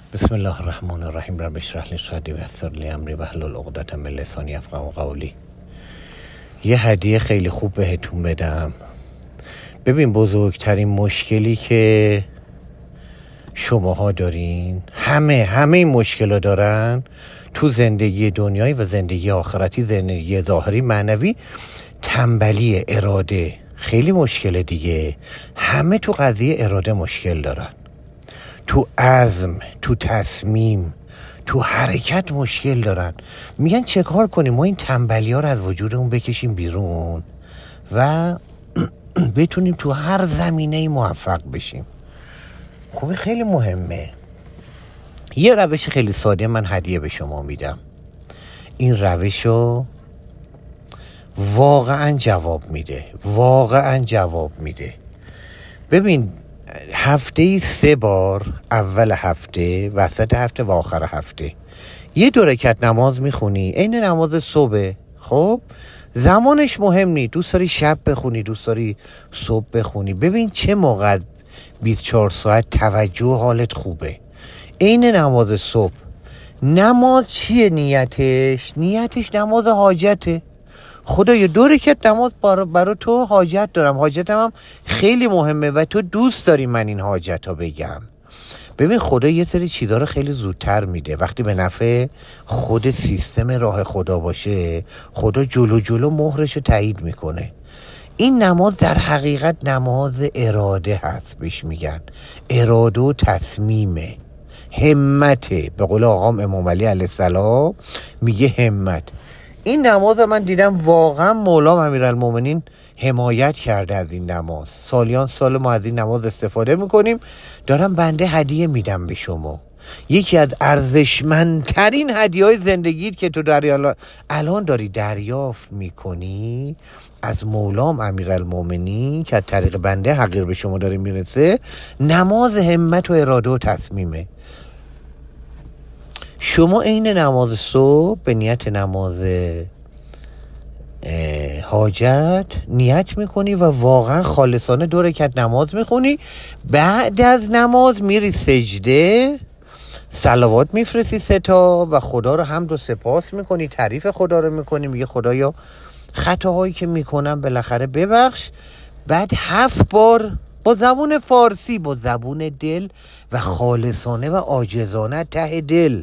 بسم الله الرحمن الرحیم. رب اشرح لی صدری و یسر لی امری واحلل عقدة من لسانی یفقهوا قولی. یه هدیه خیلی خوب بهتون بدم. ببین، بزرگترین مشکلی که شماها دارین، همه این مشکلا دارن تو زندگی دنیایی و زندگی آخرتی، زندگی ظاهری معنوی، تنبلی اراده خیلی مشکله دیگه. همه تو قضیه اراده مشکل دارن، تو عزم، تو تصمیم، تو حرکت مشکل دارن. میگن چه کار کنیم ما این تنبلی ها رو از وجودمون بکشیم بیرون و بتونیم تو هر زمینه موفق بشیم. خب خیلی مهمه. یه روش خیلی ساده من هدیه به شما میدم. این روش رو واقعا جواب میده. ببین، هفته 3 بار، اول هفته، وسط هفته و آخر هفته، یه 2 رکعت نماز میخونی. این نماز صبح. خب زمانش مهم نیست، دوست داری شب بخونی، دوست داری صبح بخونی. ببین چه موقع 24 ساعت توجه حالت خوبه. این نماز صبح. نماز چیه نیتش نماز حاجته. خدایا 2 رکعت نماز برای تو حاجت دارم، حاجتم هم خیلی مهمه و تو دوست داری من این حاجت ها بگم. ببین، خدا یه سری چیزا رو خیلی زودتر میده. وقتی به نفع خود سیستم راه خدا باشه، خدا جلو مهرش رو تایید میکنه. این نماز در حقیقت نماز اراده هست، بهش میگن اراده و تصمیمه، همته. به قول آقام امام علی علیه السلام میگه همت. این نماز من دیدم واقعا مولا امیرالمومنین حمایت کرده از این نماز. سالیان سال ما از این نماز استفاده میکنیم. دارم بنده هدیه میدم به شما. یکی از ارزشمندترین هدیه‌های زندگیت که تو الان داری دریافت میکنی از مولام امیرالمومنین که از طریق بنده حقیر به شما داره میرسه، نماز همت و اراده و تصمیمه. شما این نماز صبح به نیت نماز حاجت نیت میکنی و واقعا خالصانه 2 رکعت نماز میخونی. بعد از نماز میری سجده، صلوات میفرستی 3 تا و خدا رو حمد و سپاس میکنی، تعریف خدا رو میکنی، میگه خدایا خطاهایی که میکنم بالاخره ببخش. بعد 7 بار با زبون فارسی، با زبون دل و خالصانه و عاجزانه ته دل،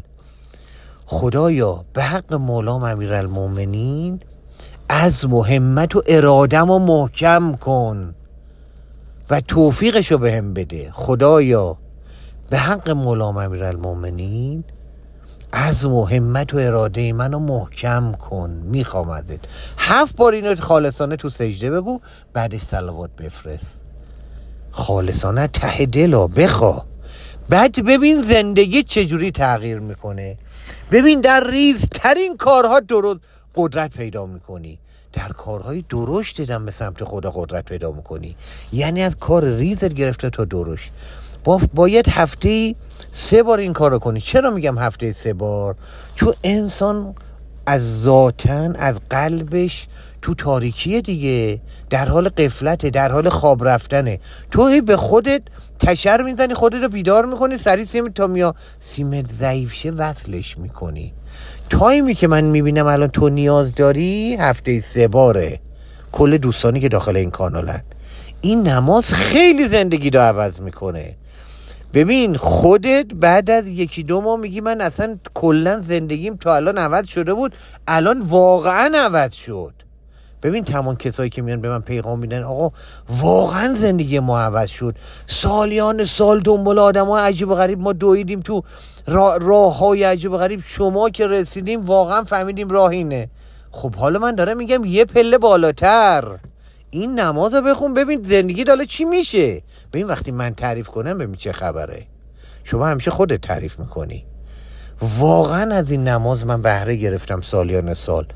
خدایا به حق مولام امیرالمومنین عزم و همت و ارادم رو محکم کن و توفیقشو بهم بده. خدایا به حق مولام امیرالمومنین عزم و همت و اراده منو محکم کن، میخوام ازت. 7 بار اینو خالصانه تو سجده بگو، بعدش صلوات بفرست خالصانه ته دل بخوا. بعد ببین زندگی چجوری تغییر میکنه. ببین در ریزترین کارها درست قدرت پیدا میکنی. در کارهای درشت دیدم به سمت خدا قدرت پیدا میکنی. یعنی از کار ریزت گرفته تا درشت. باید هفته 3 بار این کار رو کنی. چرا میگم هفته 3 بار؟ چون انسان از ذاتن، از قلبش تو تاریکیه دیگه، در حال غفلته، در حال خواب رفتنه. تو به خودت تشر میزنی، خودت رو بیدار میکنی، سریع سیمت ضعیف شه وصلش میکنی. تایمی که من میبینم الان تو نیاز داری هفته 3 باره. کل دوستانی که داخل این کانالن، این نماز خیلی زندگی رو عوض میکنه. ببین خودت بعد از 1-2 ماه میگی من اصلا کلا زندگیم تا الان عوض شده بود، الان واقعا عوض شد. ببین تمام کسایی که میان به من پیغام میدن آقا واقعا زندگی ما عوض شد، سالیان سال دنبال آدم‌های عجیب و غریب ما دویدیم تو راه‌های عجیب و غریب، شما که رسیدیم واقعا فهمیدیم راه اینه. خب حالا من دارم میگم یه پله بالاتر این نماز رو بخون، ببین زندگی داره چی میشه. ببین وقتی من تعریف کنم ببین چه خبره. شما همیشه خودت تعریف میکنی. واقعا از این نماز من بهره گرفتم سالیان سال.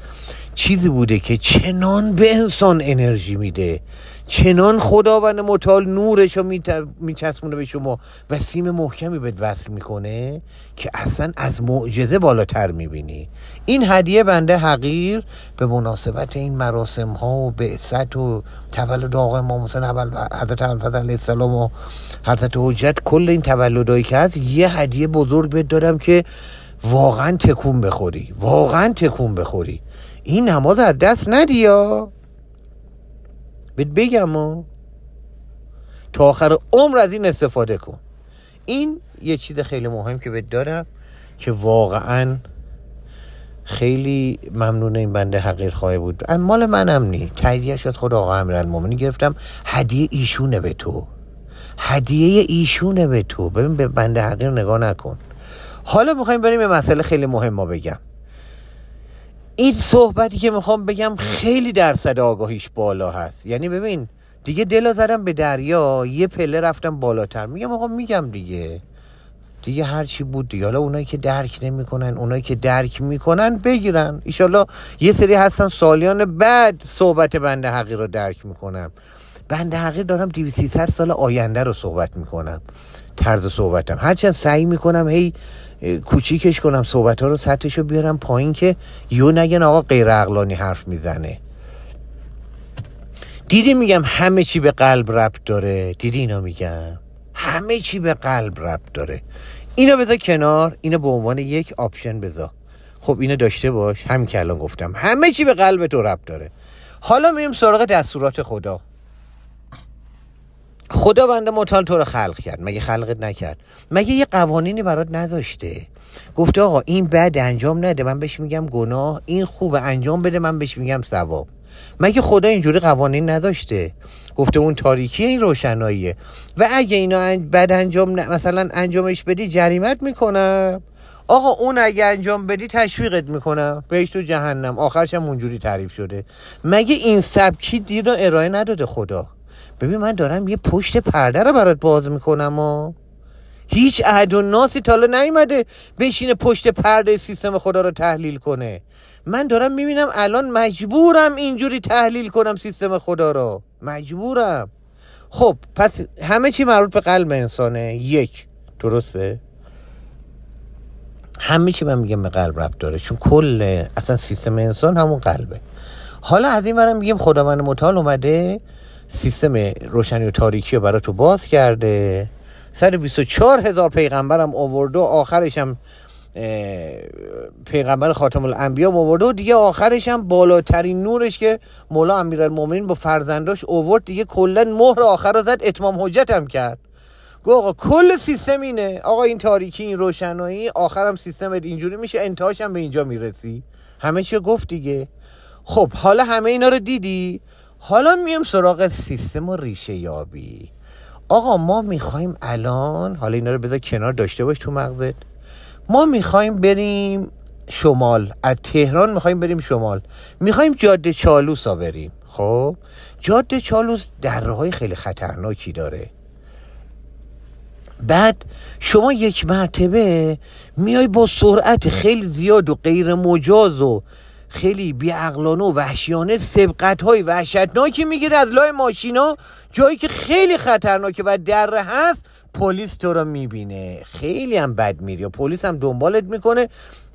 چیزی بوده که چنان به انسان انرژی میده، چنان خداوند متعال نورش رو میچسبونه به شما و سیم محکمی بهت وصل میکنه که اصلا از معجزه بالاتر میبینی. این هدیه بنده حقیر به مناسبت این مراسم ها و بعثت و تولد آقا امام حسین حضرت ابوالفضل علیه السلام و حضرت حجت، کل این تولدایی که هست، یه هدیه بزرگ بهت دادم که واقعا تکون بخوری، واقعا تکون بخوری. این نماز از دست ندی یا بهت بگم تا آخر عمر از این استفاده کن. این یه چیز خیلی مهم که بهت دارم که واقعا خیلی ممنون این بنده حقیر خواهی بود. مال منم نی، تهیه شد خود آقا امیرالمومنین گرفتم، هدیه ایشونه به تو، هدیه ایشونه به تو. ببین به بنده حقیر نگاه نکن. حالا میخوایم بریم به مسئله خیلی مهم ما بگم. این صحبتی که میخوام بگم خیلی درصد آگاهیش بالا هست. یعنی ببین دیگه دلو زدم به دریا، یه پله رفتم بالاتر. میگم آقا میگم دیگه هر چی بود دیگه. حالا اونایی که درک نمیکنن، اونایی که درک میکنن بگیرن. ایشالله یه سری هستن سالیان بعد صحبت بنده حقیر رو درک میکنم. بنده حقیر دارم 200-300 سال آینده رو صحبت میکنم. طرز صحبتم هرچند سعی میکنم هی کوچیکش کنم، صحبت ها رو سطحشو بیارم پایین که یو نگن آقا غیر عقلانی حرف میزنه. دیدی میگم همه چی به قلب ربط داره. دیدی اینا میگم همه چی به قلب ربط داره. اینا بذار کنار، اینا به عنوان یک آپشن بذار. خب اینو داشته باش، همین که الان گفتم همه چی به قلب تو ربط داره. حالا میریم سراغ دستورات خدا. خدا بنده متعال تو رو خلق کرد، مگه خلقت نکرد؟ مگه یه قوانینی برات نذاشته؟ گفته آقا این بد انجام نده، من بهش میگم گناه، این خوبه انجام بده، من بهش میگم ثواب. مگه خدا اینجوری قوانین نذاشته؟ گفته اون تاریکیه، این روشناییه، و اگه اینا بد انجام مثلا انجامش بدی جریمت میکنم. آقا اون اگه انجام بدی تشویقت میکنم بهش تو جهنم. آخرش هم اونجوری تعریف شده. مگه این سبکی دین رو ارائه نداده خدا؟ ببین من دارم یه پشت پرده رو برات باز میکنم هیچ احد و ناسی تا حالا نیومده بشینه پشت پرده سیستم خدا رو تحلیل کنه. من دارم میبینم الان مجبورم اینجوری تحلیل کنم سیستم خدا رو، مجبورم. خب پس همه چی مربوط به قلب انسانه. یک، درسته؟ همه چی من میگم به قلب ربط داره، چون کل اصلا سیستم انسان همون قلبه. حالا از این برم میگیم خداوند متعال اومده سیستم روشنی و تاریکی رو برای تو باز کرده، 124,000 پیغمبرم آورده و آخرش هم پیغمبر خاتم الانبیا آورده و دیگه آخرش هم بالاترین نورش که مولا امیرالمومنین با فرزنداش آورد، دیگه کلا مهر آخر رو زد، اتمام حجت هم کرد. گفت آقا کل سیستم اینه، آقا این تاریکی این روشنایی، آخرم سیستم اینجوری میشه، انتهاش هم به اینجا میرسی. همه چی گفت دیگه. خب حالا همه اینا رو دیدی، حالا میم سراغ سیستم و ریشه یابی. آقا ما میخوایم الان، حالا اینا رو بذار کنار داشته باش تو مغزت، ما میخوایم بریم شمال، از تهران میخوایم بریم شمال، میخوایم جاده چالوس ها بریم. خب جاده چالوس درهای خیلی خطرناکی داره. بعد شما یک مرتبه میای با سرعت خیلی زیاد و غیر مجاز و خیلی بیعقلانه و وحشیانه سبقت‌های وحشتناکی میگیره از لای ماشینا، جایی که خیلی خطرناکه و دره هست. پلیس تو رو میبینه، خیلی هم بد میری و پلیس هم دنبالت میکنه،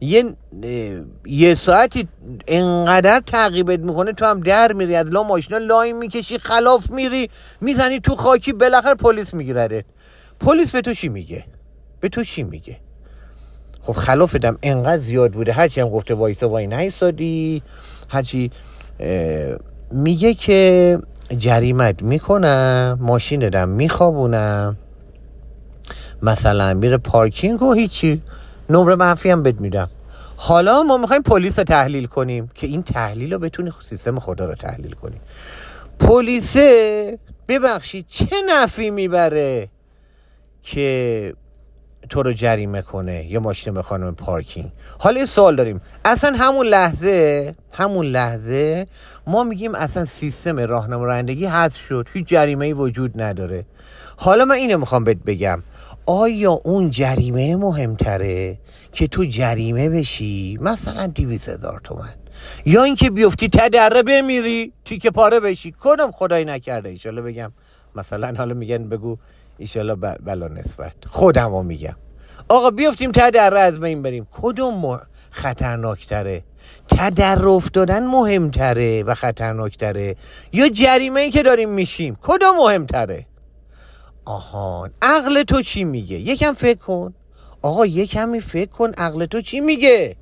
یه ساعتی انقدر تعقیبت میکنه تو هم در میری، از لا ماشینا لاین میکشی، خلاف میری، میزنی تو خاکی، بالاخره پلیس میگیرده. پلیس به تو چی میگه؟ به تو چی میگه؟ خب خلافت انقدر زیاد بوده، هرچی هم گفته وایسا وای نایستادی، هرچی میگه که جریمت میکنم، ماشینتم میخوابونم، مثلا میره پارکینگ و هیچی، نمره منفی هم بد میدم. حالا ما میخوایم پلیس رو تحلیل کنیم که این تحلیل رو بتونی سیستم خدا رو تحلیل کنی. پلیسه ببخشید چه نفعی میبره که تو رو جریمه کنه یا ماشین بخوانه پارکینگ؟ حالا یه سوال داریم، اصلا همون لحظه ما میگیم اصلا سیستم راهنما رانندگی حذف شد، هیچ جریمه‌ای وجود نداره. حالا من اینو میخوام بهت بگم، آیا اون جریمه مهمتره که تو جریمه بشی مثلا 200,000 تومان، یا اینکه بیفتی تدره بمیری تیکه پاره بشی. کدوم خدایی نکرده ایشالا بگم، مثلا حالا میگن بگو ایشالا بلا نسبت، خودمو میگم آقا بیفتیم تدره از بین بریم. کدوم خطرناکتره؟ تدره افتادن مهمتره و خطرناکتره یا جریمه ای که داریم میشیم؟ کدوم مهمتره؟ آهان، عقل تو چی میگه؟ یکم فکر کن آقا، یکمی فکر کن، عقل تو چی میگه؟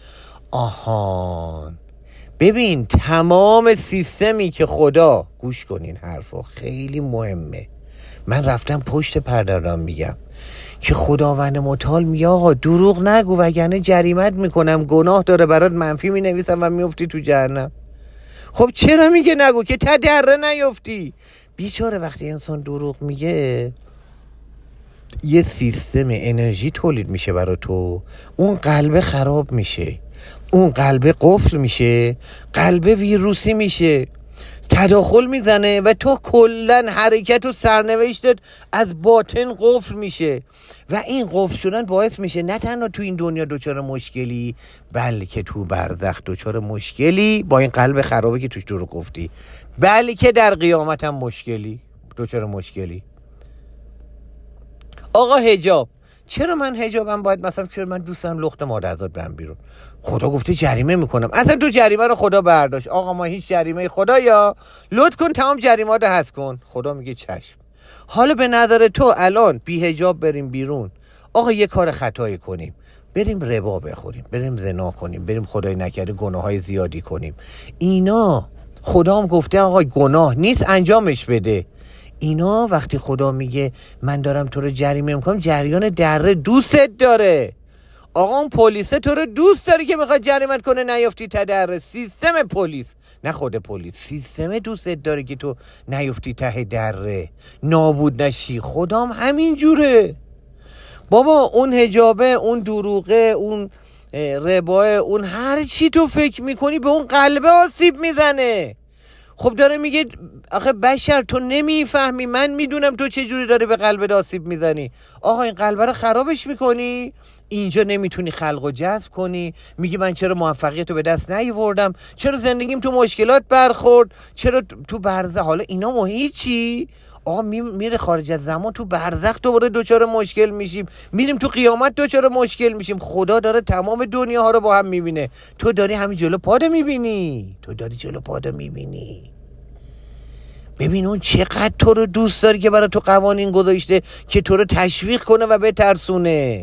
آهان، ببین تمام سیستمی که خدا، گوش کنین حرفا خیلی مهمه، من رفتم پشت پرده دارم میگم که خداوند متعال میگه آقا دروغ نگو وگرنه جریمت میکنم، گناه داره برات منفی مینویسم و میفتی تو جهنم. خب چرا میگه نگو که تدره نیفتی؟ بیچاره وقتی انسان دروغ میگه یه سیستم انرژی تولید میشه برای تو، اون قلب خراب میشه، اون قلب قفل میشه، قلب ویروسی میشه، تداخل میزنه و تو کلن حرکت و سرنوشتت از باطن قفل میشه و این قفل شدن باعث میشه نه تنها تو این دنیا دچار مشکلی بلکه تو برزخ دچار مشکلی با این قلب خرابه که توش دروغ گفتی، بلکه در قیامت هم مشکلی، دچار مشکلی. آقا حجاب، چرا من حجابم باید مثلا، چرا من دوستم لخت مادرزاد برم بیرون؟ خدا گفته جریمه میکنم، اصلا تو جریمه رو خدا برداشت. آقا ما هیچ جریمه، خدایا لطف کن تمام جریمات رو حذف کن. خدا میگه چشم. حالا به نظر تو الان بی حجاب بریم بیرون، آقا یه کار خطایی کنیم، بریم ربا بخوریم، بریم زنا کنیم، بریم خدای نکرده گناههای زیادی کنیم، اینا خدا هم گفته آقا گناه نیست انجامش بده. اینا وقتی خدا میگه من دارم تو رو جریمه میکنم، جریان دره دوستت داره. آقا اون پلیسه تو رو دوست داره که میخواد جریمت کنه نیافتی تدره. سیستم پلیس، نه خود پلیس، سیستم دوستت داره که تو نیافتی ته دره، نابود نشی. خدام همین جوره بابا. اون حجابه، اون دروغه، اون رباه، اون هر چی تو فکر میکنی به اون قلبه آسیب میزنه. خب داره میگه آخه بشر تو نمیفهمی، من میدونم تو چه جوری داره به قلب آسیب میزنی. آقا این قلب رو خرابش میکنی، اینجا نمیتونی خلقو جذب کنی، میگی من چرا موفقیت رو به دست نیاوردم، چرا زندگیم تو مشکلات برخورد، چرا تو برزخ. حالا اینا هیچی. آقا میره خارج از زمان، تو برزخ دوباره دوچار مشکل میشیم، میریم تو قیامت دوچار مشکل میشیم. خدا داره تمام دنیاها رو با هم میبینه، تو داری همین جلو پاده میبینی، تو داری جلو پاده میبینی. ببین اون چقدر تو رو دوست داره که برای تو قوانین گذاشته که تو رو تشویق کنه و بترسونه.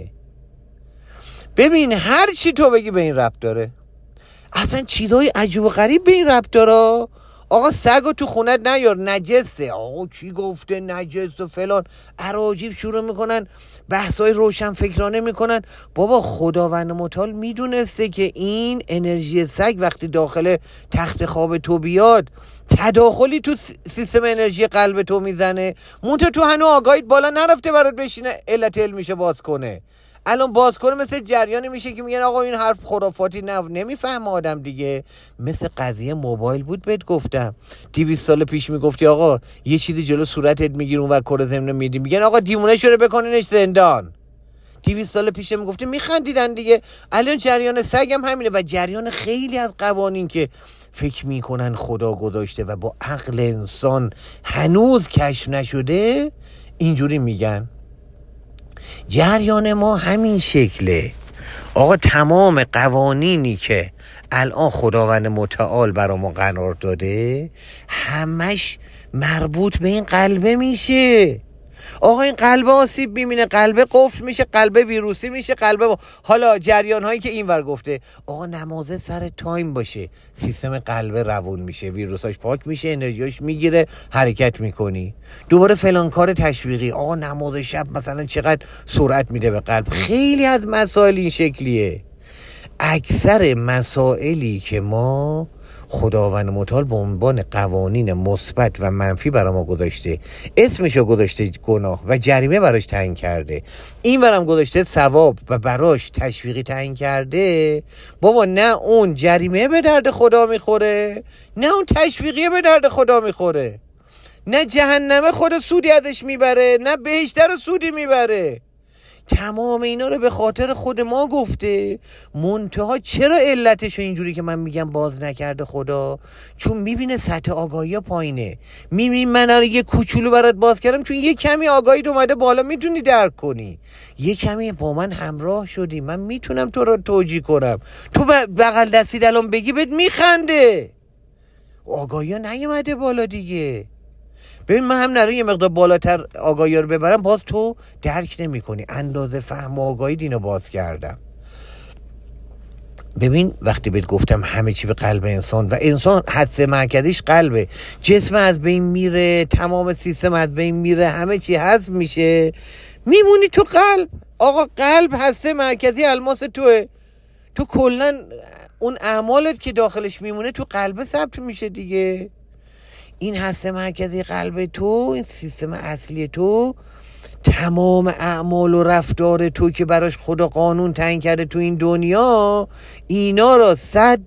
ببین هر چی تو بگی به این ربط داره، اصلا چیزای عجیب و غریب به این ربط داره. آقا سگو تو خونت نیار، نجسه. آقا کی گفته نجس و فلان، اراجیب شروع میکنن بحثای روشن فکرانه میکنن. بابا خداوند متعال میدونسته که این انرژی سگ وقتی داخل تخت خواب تو بیاد تداخلی تو سیستم انرژی قلب تو میزنه، منتها تو هنو آگاهیت بالا نرفته برات بشینه علت علمیشه باز کنه. الان باز کنه مثل جریانی میشه که میگن آقا این حرف خرافاتی، نمیفهم آدم دیگه. مثل قضیه موبایل بود بهت گفتم 200 سال پیش میگفتی آقا یه چیزی جلو صورتت میگیر اون ور کره زمین میدی، میگن آقا دیوونه شده بکنینش زندان. 200 سال پیش میگفتی میخندیدن دیگه. الان جریان سگ هم همینه و جریان خیلی از قوانین که فکر میکنن خدا گذاشته و با عقل انسان هنوز کشف نشده اینجوری میگن. جریان ما همین شکله آقا. تمام قوانینی که الان خداوند متعال برای ما قرار داده همش مربوط به این قلبه میشه. آقا این قلب آسیب میبینه، قلب قفل میشه، قلب ویروسی میشه، حالا جریان هایی که این ور گفته آقا نمازه سر تایم باشه، سیستم قلب روون میشه، ویروساش پاک میشه، انرژیاش میگیره، حرکت میکنی. دوباره فلان کار تشویقی، آقا نماز شب مثلا چقدر سرعت میده به قلب. خیلی از مسائل این شکلیه. اکثر مسائلی که ما خداوند متعال به عنوان قوانین مثبت و منفی برای ما گذاشته، اسمشو گذاشته گناه و جریمه براش تعیین کرده، این برام گذاشته ثواب و براش تشویقی تعیین کرده. بابا نه اون جریمه به درد خدا میخوره، نه اون تشویقی به درد خدا میخوره، نه جهنمه خدا سودی ازش میبره، نه بهشت رو سودی میبره. تمام اینا رو به خاطر خود ما گفته. منتها چرا علتشو اینجوری که من میگم باز نکرده خدا؟ چون میبینه سطح آگاهی پایینه. میبینی من یه کوچولو برات باز کردم چون یه کمی آگاهی اومده بالا، میتونی درک کنی. یه کمی با من همراه شدی، من میتونم تو رو توجیه کنم. تو بغل دستید الان بگی بهت میخنده. آگاهی ها نیومده بالا دیگه. ببین من هم نره یه مقدار بالاتر آگاهی رو ببرم باز تو درک نمی کنی. اندازه فهم و آگاهی دینو باز کردم. ببین وقتی بهت گفتم همه چی به قلب انسان و انسان حدس مرکزیش قلبه، جسم از بین میره، تمام سیستم از بین میره، همه چی حذف میشه، میمونی تو قلب. آقا قلب حدس مرکزی الماس توه. تو کلن اون اعمالت که داخلش میمونه تو قلب ثبت میشه دیگه. این هسته مرکزی قلب تو، این سیستم اصلی تو، تمام اعمال و رفتار تو که براش خدا قانون تعیین کرده تو این دنیا، اینا را 100%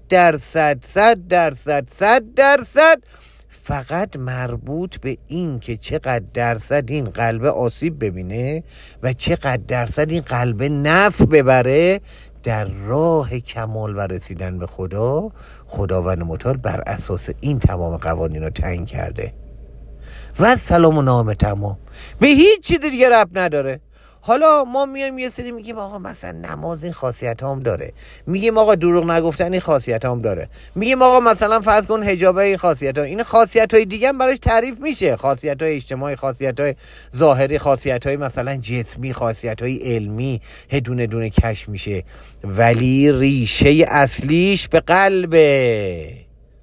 فقط مربوط به این که چقدر درصد این قلب آسیب ببینه و چقدر درصد این قلب نفع ببره در راه کمال و رسیدن به خداوند متعال. بر اساس این تمام قوانین رو تعیین کرده و سلام و نام تمام، به هیچ چیز دیگه ربط نداره. حالا ما میایم یه سری میگیم آقا مثلا نماز این خاصیت هم داره، میگیم آقا دروغ نگفتن این خاصیت هم داره، میگیم آقا مثلا فرض کن حجاب این خاصیت ها، این خاصیت های دیگه هم براش تعریف میشه، خاصیت های اجتماعی، خاصیت های ظاهری، خاصیت های مثلا جسمی، خاصیت های علمی، دونه دونه کشف میشه. ولی ریشه اصلیش به قلبه.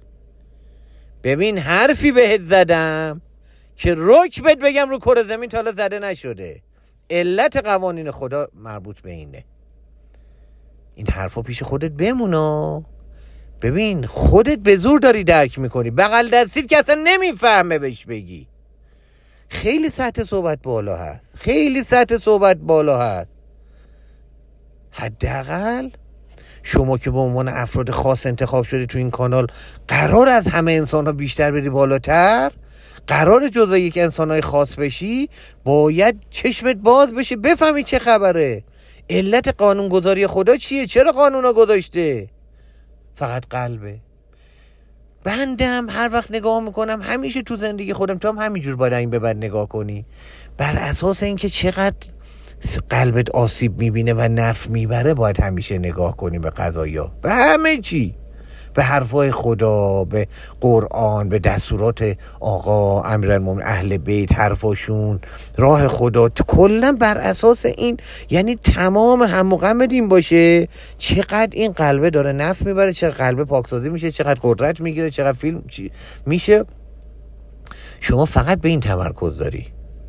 ببین حرفی بهت زدم که رک بهت بگم رو کره زمین تا حالا زده نشده. علت قوانین خدا مربوط به اینه. این حرفا پیش خودت بمونا. ببین خودت به زور داری درک میکنی، بغل دستید که اصلا نمیفهمه بهش بگی. خیلی سطح صحبت بالا هست. حداقل شما که به عنوان افراد خاص انتخاب شدی تو این کانال، قرار از همه انسان ها بیشتر بری بالاتر، قرار جزء یک انسانای خاص بشی، باید چشمت باز بشه بفهمی چه خبره. علت قانونگذاری خدا چیه؟ چرا قانونا گذاشته؟ فقط قلبه. بندم هر وقت نگاه میکنم همیشه تو زندگی خودم، تو هم همینجور باید این به بعد نگاه کنی، بر اساس اینکه چقدر قلبت آسیب میبینه و نفع میبره باید همیشه نگاه کنی به قضایا، به همه چی، به حرفای خدا، به قرآن، به دستورات آقا امیرالمومنین اهل بیت، حرفاشون، راه خدا، کلا بر اساس این. یعنی تمام هم و غم این باشه چقدر این قلبه داره نفع میبره، چقدر قلبه پاکسازی میشه، چقدر قدرت میگیره، چقدر فیلم میشه. شما فقط به این تمرکز داری.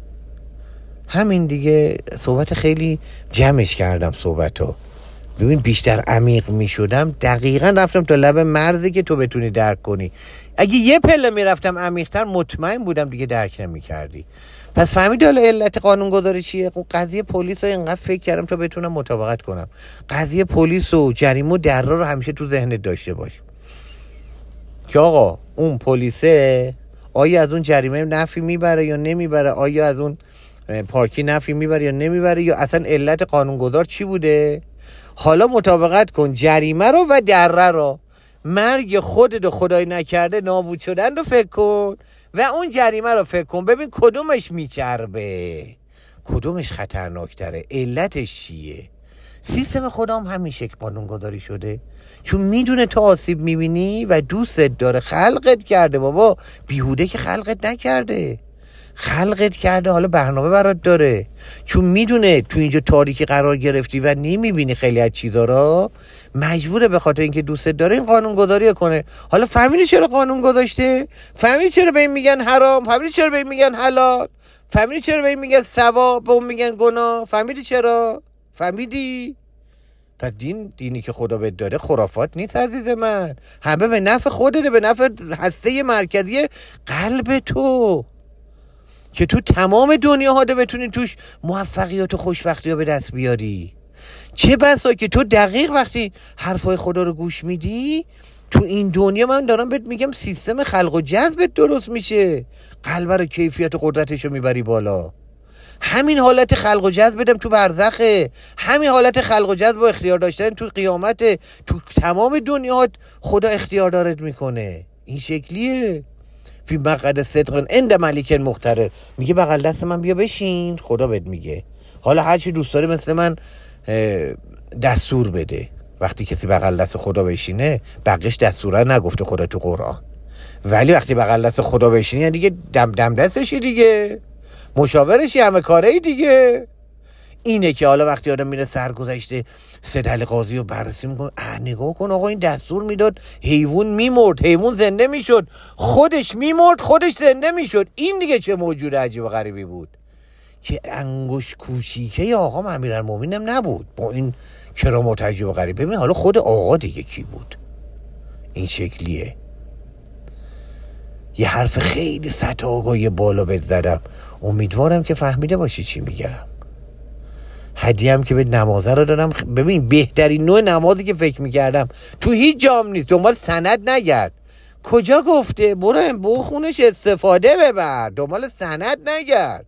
همین دیگه. صحبت خیلی جمعش کردم صحبتو. ببین بیشتر عمیق می شدم، دقیقا رفتم تا لب مرزی که تو بتونی درک کنی. اگه یه پله می رفتم عمیق‌تر، مطمئن بودم دیگه درک نمی کردی. پس فهمیدی حالا علت قانون گذاری چیه؟ قضیه پلیس رو اینقدر فکر کردم تا بتونم مطابقت کنم. قضیه پلیس و جریمه و دره رو همیشه تو ذهنت داشته باش که آقا اون پلیسه آیا از اون جریمه نفی میبره یا نمیبره، آیا از اون پارکی نفی میبره یا نمیبره، یا اصلا علت قانونگذار چی بوده. حالا مطابقت کن جریمه رو و دره رو. مرگ خودت و خدای نکرده نابود شدن رو فکر کن و اون جریمه رو فکر کن، ببین کدومش میچربه، کدومش خطرناکتره، علتش چیه. سیستم خدا هم همین شکل قانونگذاری شده، چون میدونه تو آسیب میبینی و دوستت داره. خلقت کرده بابا، بیهوده که خلقت نکرده، خلقت کرده، حالا برنامه برات داره. چون میدونه تو اینجا تاریکی قرار گرفتی و نمیبینی خیلی از چیزا را، مجبوره به خاطر اینکه دوستت داره این قانون گذاری کنه. حالا فهمیدی چرا قانون گذاشته؟ فهمیدی چرا به این میگن حرام؟ فهمیدی چرا به این میگن حلال؟ فهمیدی چرا به این میگن ثواب، به اون میگن گناه؟ فهمیدی چرا؟ فهمیدی؟ پس دینی که خدا بهت داره خرافات نیست عزیز من، همه به نفع خودته، به نفع هسته مرکزی قلب تو، که تو تمام دنیا ها بتونی توش موفقیت و خوشبختی ها به دست بیاری. چه بسا که تو دقیق وقتی حرفای خدا رو گوش میدی تو این دنیا، من دارم بهت میگم سیستم خلق و جذبت درست میشه، قلب رو کیفیت و قدرتش رو میبری بالا. همین حالت خلق و جذب بدم تو برزخه، همین حالت خلق و جذب و اختیار داشتن تو قیامت، تو تمام دنیا خدا اختیار دارت میکنه. این شکلیه. فی مقعد صدق عند ملیک مقتدر، میگه بغل دست من بیا بشین، خدا بهت میگه حالا هر چی دوست داری مثل من دستور بده. وقتی کسی بغل دست خدا بشینه بقیش دستوره نگفته خدا تو قرآن، ولی وقتی بغل دست خدا بشینی دیگه دم دستشی دیگه، مشاورشی، همه کاره دیگه. اینه که حالا وقتی آدم میره سرگذشته سدل قاضی رو بررسی میکنه، نگاه کن آقا این دستور میداد حیوان میمرد، حیوان زنده میشد، خودش میمرد، خودش زنده میشد. این دیگه چه موجود عجیب و غریبی بود که انگوش کوچیکه آقا امیرالمومنین نبود با این کرامات عجیب و غریب. ببین حالا خود آقا دیگه کی بود؟ این شکلیه. یه حرف خیلی سطح آگاهی بالا بهت زدم، امیدوارم که فهمیده باشی چی میگم. هدیه هم که به نمازه رو دادم. ببین بهترین نوع نمازی که فکر میکردم تو هیچ جام نیست. دنبال سند نگرد، کجا گفته برو خونش استفاده ببر، دنبال سند نگرد،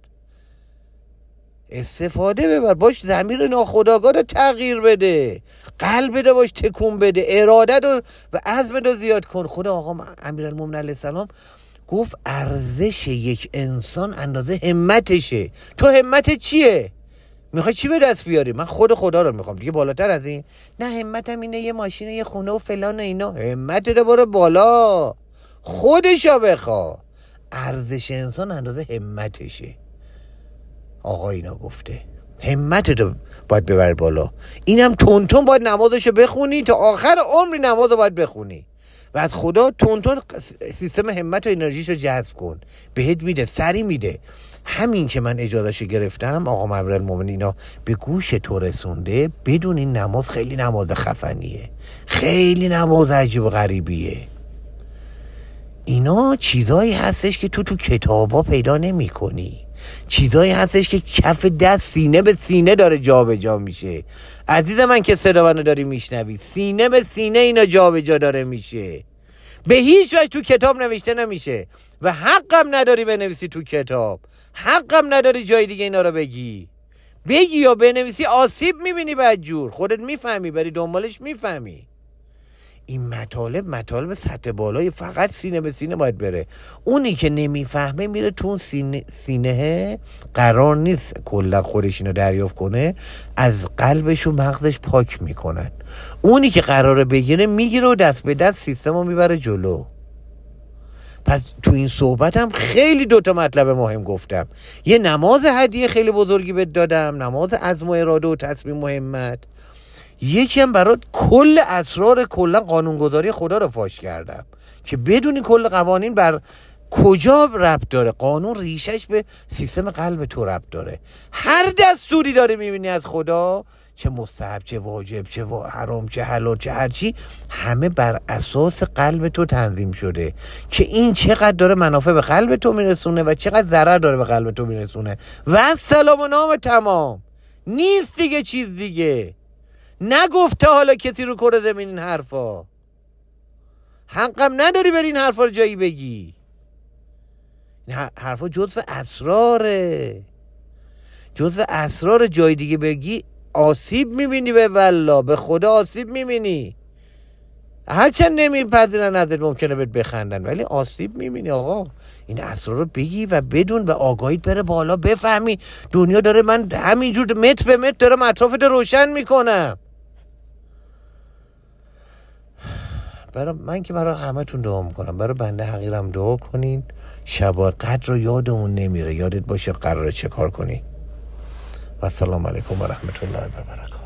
استفاده ببر، باش ضمیر ناخودآگاه رو تغییر بده، قلب رو باش تکون بده، اراده رو و عزم رو زیاد کن. خدا آقا امیرالمومنین علیه السلام گفت ارزش یک انسان اندازه همتشه. تو همت چیه؟ میخوای چی به دست بیاری؟ من خدا رو میخوام دیگه، بالاتر از این نه. همتم اینه یه ماشین، یه خونه و فلان و اینا. همت رو برو بالا، خودشو بخوا. ارزش انسان اندازه همتشه. آقا اینا گفته همت رو باید ببر بالا. اینم تون باید نمازشو بخونی، تا آخر عمری نمازو باید بخونی و از خدا تون سیستم همت و انرژیشو جذب کن. بهت میده، سری میده. همین که من اجازهشو گرفتم آقا امیرالمومنین اینا به گوش تو رسونده، بدون این نماز خیلی نماز خفنیه، خیلی نماز عجیب و غریبیه. اینا چیزایی هستش که تو کتابا پیدا نمی کنی، چیزایی هستش که کف دست، سینه به سینه داره جا به جا میشه. عزیز من که صدا منو داری میشنوی، سینه به سینه اینا جا به جا داره میشه. به هیچ وجه تو کتاب نوشته نمیشه و حقم نداری بنویسی تو کتاب، حقم نداری جای دیگه اینا رو بگی یا بنویسی. آسیب میبینی بدجور، خودت میفهمی، بری دنبالش میفهمی. این مطالب سطح بالای، فقط سینه به سینه باید بره. اونی که نمیفهمه میره تو سینه قرار نیست کلا خودش اینو دریافت کنه، از قلبش و مغزش پاک میکنن. اونی که قراره بگیره میگیره و دست به دست سیستم رو میبره جلو. پس تو این صحبتم خیلی دوتا مطلب مهم گفتم. یه نماز هدیه خیلی بزرگی بهت دادم، نماز عزم و اراده و تصمیم و همت. یکم برات کل اسرار کلا قانونگذاری خدا رو فاش کردم که بدونی کل قوانین بر کجا ربط داره. قانون ریشش به سیستم قلب تو ربط داره. هر دستوری داره میبینی از خدا، چه مستحب، چه واجب، چه حرام، چه حلال، چه هر چی، همه بر اساس قلب تو تنظیم شده که این چقدر داره منافع به قلب تو میرسونه و چقدر ضرر داره به قلب تو میرسونه. و سلام و نام تمام، نیست دیگه چیز دیگه. نگفته حالا کسی رو کره زمین این حرفا، حقم نداری بری این حرفا رو جایی بگی. این حرفا جزو اسراره، جزو اسرار. جای دیگه بگی آسیب میبینی، به والله به خدا آسیب میبینی. هرچند نمیپذیرن ازت، ممکنه بهت بخندن، ولی آسیب میبینی. آقا این اسرار رو بگی و بدون و آگاهیت بره بالا، بفهمی دنیا داره، من همینجور متر به متر دارم اطرافت روشن میکنم. من که برای همه تون دعا میکنم، برای بنده حقیرم دعا کنین. شب قدر رو یادمون نمیره، یادت باشه قراره چه کار کنی. و السلام علیکم و رحمت الله و برکاته.